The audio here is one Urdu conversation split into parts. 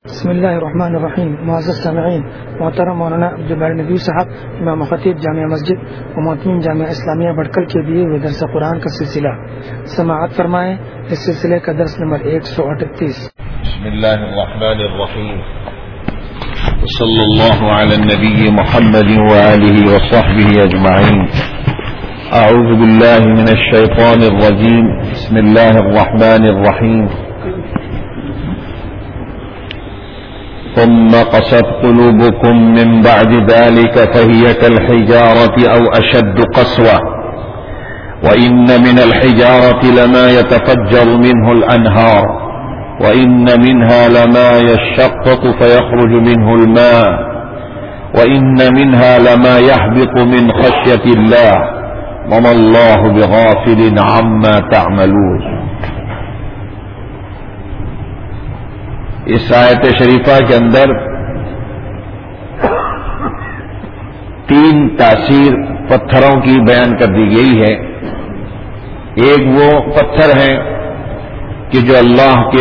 بسم اللہ الرحمن الرحیم. معزز سامعین، محترم مولانا عبدالباری ندوی صاحب امام خطیب جامع مسجد و معتمین جامعہ اسلامیہ بھٹکل کے دیے ہوئے درس قرآن کا سلسلہ سماعت فرمائیں. اس سلسلے کا درس نمبر 138. بسم اللہ الرحمن الرحیم. صلی اللہ علی النبی محمد وآلہ وصحبہ اجمعین. اعوذ باللہ من الشیطان الرجیم. بسم اللہ الرحمن الرحیم. ثم قست قلوبكم من بعد ذلك فهي كالحجارة أو أشد قسوة وإن من الحجارة لما يتفجر منه الأنهار وإن منها لما يشقق فيخرج منه الماء وإن منها لما يهبط من خشية الله وما الله بغافل عما تعملون. اس آیت شریفہ کے اندر تین تاثیر پتھروں کی بیان کر دی گئی ہے. ایک وہ پتھر ہیں کہ جو اللہ کے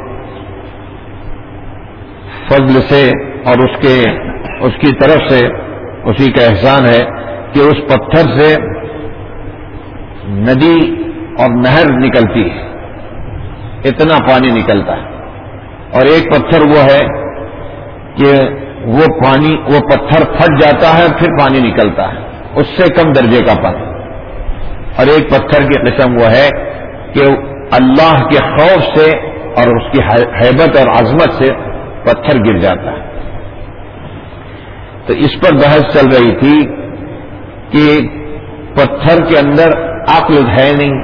فضل سے اور اس کی طرف سے اسی کا احسان ہے کہ اس پتھر سے ندی اور نہر نکلتی ہے، اتنا پانی نکلتا ہے. اور ایک پتھر وہ ہے کہ وہ پتھر پھٹ جاتا ہے پھر پانی نکلتا ہے، اس سے کم درجے کا پانی. اور ایک پتھر کی قسم وہ ہے کہ اللہ کے خوف سے اور اس کی ہیبت اور عظمت سے پتھر گر جاتا ہے. تو اس پر بحث چل رہی تھی کہ پتھر کے اندر عقل ہے نہیں،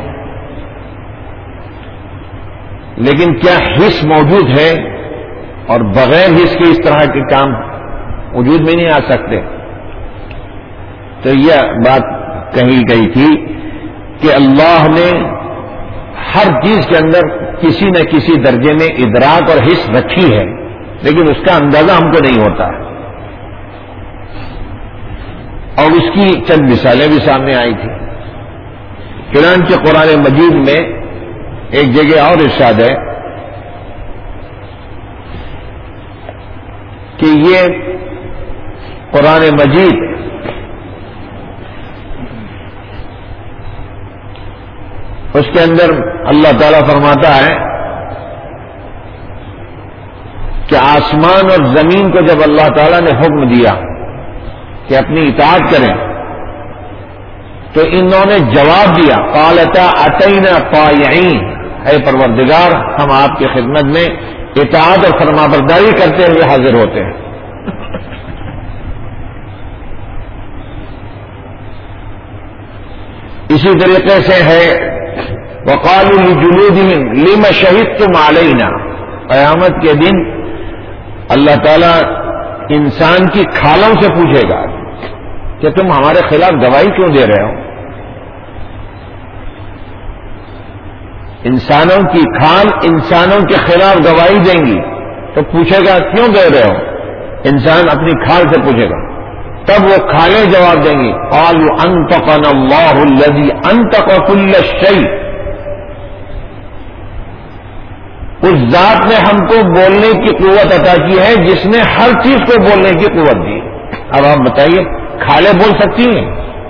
لیکن کیا حس موجود ہے، اور بغیر حس کے اس طرح کے کام وجود میں نہیں آ سکتے. تو یہ بات کہی گئی تھی کہ اللہ نے ہر چیز کے اندر کسی نہ کسی درجے میں ادراک اور حس رکھی ہے، لیکن اس کا اندازہ ہم کو نہیں ہوتا ہے. اور اس کی چند مثالیں بھی سامنے آئی تھی. چنانچہ قرآن مجید میں ایک جگہ اور ارشاد ہے کہ یہ قرآن مجید اس کے اندر اللہ تعالیٰ فرماتا ہے کہ آسمان اور زمین کو جب اللہ تعالیٰ نے حکم دیا کہ اپنی اطاعت کریں تو انہوں نے جواب دیا قالتا اتینا طائعین، اے پروردگار ہم آپ کی خدمت میں اطاعت اور فرمانبرداری کرتے ہوئے حاضر ہوتے ہیں. اسی طریقے سے ہے وقالوا لجلودهم لم شهدتم علینا. قیامت کے دن اللہ تعالیٰ انسان کی کھالوں سے پوچھے گا کہ تم ہمارے خلاف گواہی کیوں دے رہے ہو. انسانوں کی کھال انسانوں کے خلاف گواہی دیں گی تو پوچھے گا کیوں دے رہے ہو. انسان اپنی کھال سے پوچھے گا، تب وہ کھالیں جواب دیں گی قالوا انطقنا اللہ الذی انطق کل شیء. اس ذات نے ہم کو بولنے کی قوت عطا کی ہے جس نے ہر چیز کو بولنے کی قوت دی. اب آپ بتائیے کھالیں بول سکتی ہیں؟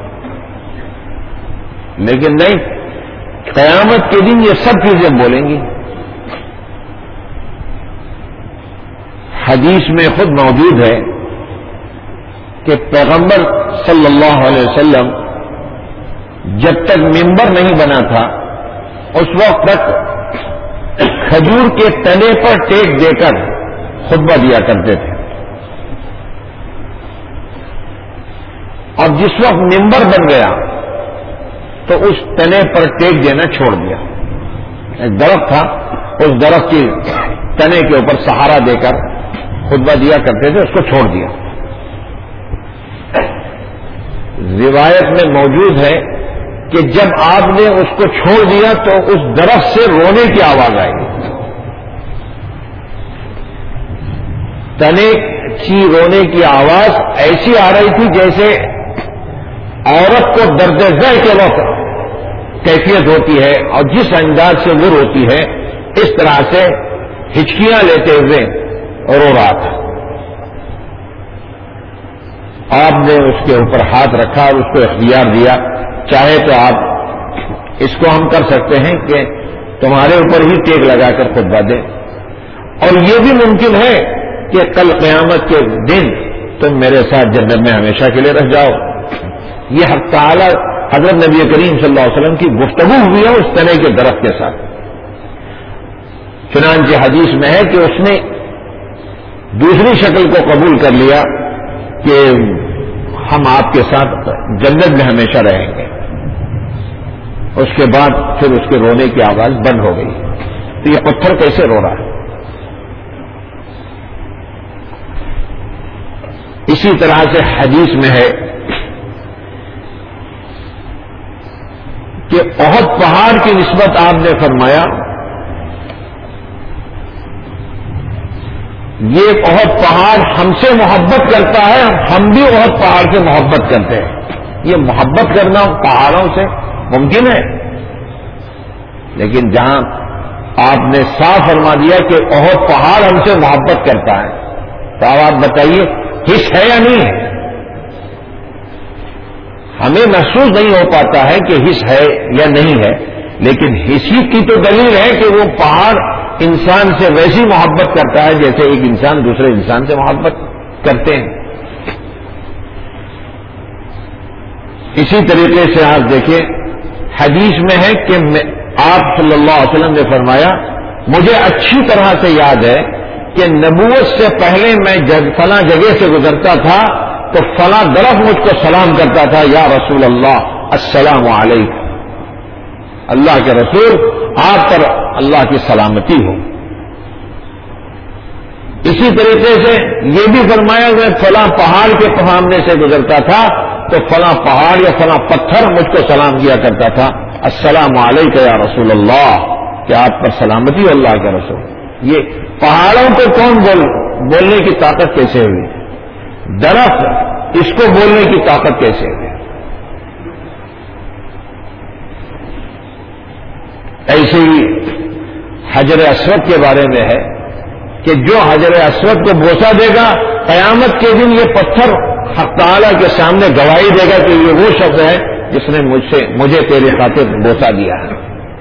لیکن نہیں، قیامت کے دن یہ سب چیزیں بولیں گی. حدیث میں خود موجود ہے کہ پیغمبر صلی اللہ علیہ وسلم جب تک ممبر نہیں بنا تھا اس وقت تک کھجور کے تنے پر ٹیک دے کر خطبہ دیا کرتے تھے. اور جس وقت ممبر بن گیا تو اس تنے پر ٹیک دینا چھوڑ دیا. ایک درخت تھا، اس درخت کی تنے کے اوپر سہارا دے کر خطبہ دیا کرتے تھے، اس کو چھوڑ دیا. روایت میں موجود ہے کہ جب آپ نے اس کو چھوڑ دیا تو اس درخت سے رونے کی آواز آئی. تنے کی رونے کی آواز ایسی آ رہی تھی جیسے عورت کو درد ذہ کے وقت کیفیت ہوتی ہے اور جس انداز سے وہ روتی ہے اس طرح سے ہچکیاں لیتے ہوئے رو رہا تھا. آپ نے اس کے اوپر ہاتھ رکھا اور اس کو اختیار دیا, چاہے تو آپ اس کو ہم کر سکتے ہیں کہ تمہارے اوپر ہی ٹیک لگا کر خطبہ دیں, اور یہ بھی ممکن ہے کہ کل قیامت کے دن تم میرے ساتھ جنت میں ہمیشہ کے لیے رہ جاؤ. یہ حق تعالی حضرت نبی کریم صلی اللہ علیہ وسلم کی گفتگو ہوئی ہے اس طرح کے درخت کے ساتھ. چنانچہ حدیث میں ہے کہ اس نے دوسری شکل کو قبول کر لیا کہ ہم آپ کے ساتھ جنت میں ہمیشہ رہیں گے. اس کے بعد پھر اس کے رونے کی آواز بند ہو گئی. تو یہ پتھر کیسے رو رہا ہے؟ اسی طرح سے حدیث میں ہے کہ احد پہاڑ کی نسبت آپ نے فرمایا یہ احد پہاڑ ہم سے محبت کرتا ہے, ہم بھی احد پہاڑ سے محبت کرتے ہیں. یہ محبت کرنا پہاڑوں سے ممکن ہے, لیکن جہاں آپ نے صاف فرما دیا کہ احد پہاڑ ہم سے محبت کرتا ہے, تو اب آپ بتائیے حص ہے یا نہیں ہے؟ ہمیں محسوس نہیں ہو پاتا ہے کہ حص ہے یا نہیں ہے, لیکن حصی کی تو دلیل ہے کہ وہ پہاڑ انسان سے ویسی محبت کرتا ہے جیسے ایک انسان دوسرے انسان سے محبت کرتے ہیں. اسی طریقے سے آپ دیکھیں حدیث میں ہے کہ آپ صلی اللہ علیہ وسلم نے فرمایا مجھے اچھی طرح سے یاد ہے کہ نبوت سے پہلے میں فلاں جگہ سے گزرتا تھا تو فلاں درخت مجھ کو سلام کرتا تھا, یا رسول اللہ السلام علیکم, اللہ کے رسول آپ پر اللہ کی سلامتی ہو. اسی طریقے سے یہ بھی فرمایا میں فلاں پہاڑ کے سامنے سے گزرتا تھا تو فلاں پہاڑ یا فلاں پتھر مجھ کو سلام کیا کرتا تھا, السلام علیکم یا رسول اللہ, کہ آپ پر سلامتی ہو اللہ کے رسول. یہ پہاڑوں کو کون بولنے کی طاقت کیسے ہوئی؟ درخت اس کو بولنے کی طاقت کیسے ہوئی؟ ایسے ہی حجر اسود کے بارے میں ہے کہ جو حجر اسود کو بوسا دے گا قیامت کے دن یہ پتھر حق تعالی کے سامنے گواہی دے گا کہ یہ وہ شخص ہے جس نے مجھے تیری خاطر بوسا دیا ہے.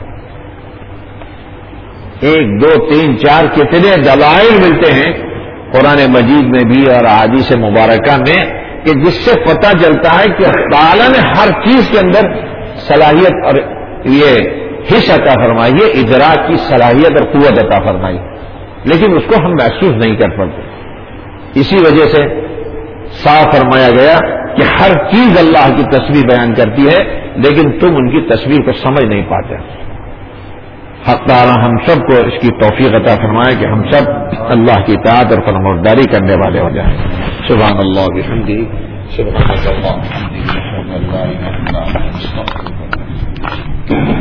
1 2 3 4 کتنے دلائل ملتے ہیں قرآن مجید میں بھی اور احادیث مبارکہ میں کہ جس سے پتہ چلتا ہے کہ تعالیٰ نے ہر چیز کے اندر صلاحیت اور یہ حص عطا فرمائی ہے, ادراک کی صلاحیت اور قوت عطا فرمائی, لیکن اس کو ہم محسوس نہیں کر پاتے. اسی وجہ سے صاف فرمایا گیا کہ ہر چیز اللہ کی تصویر بیان کرتی ہے لیکن تم ان کی تصویر کو سمجھ نہیں پاتے. حق تعالی ہم سب کو اس کی توفیق عطا فرمائے کہ ہم سب اللہ کی اطاعت اور فرمانبرداری کرنے والے ہو جائیں. سبحان اللہ بحمدہ, سبحان اللہ.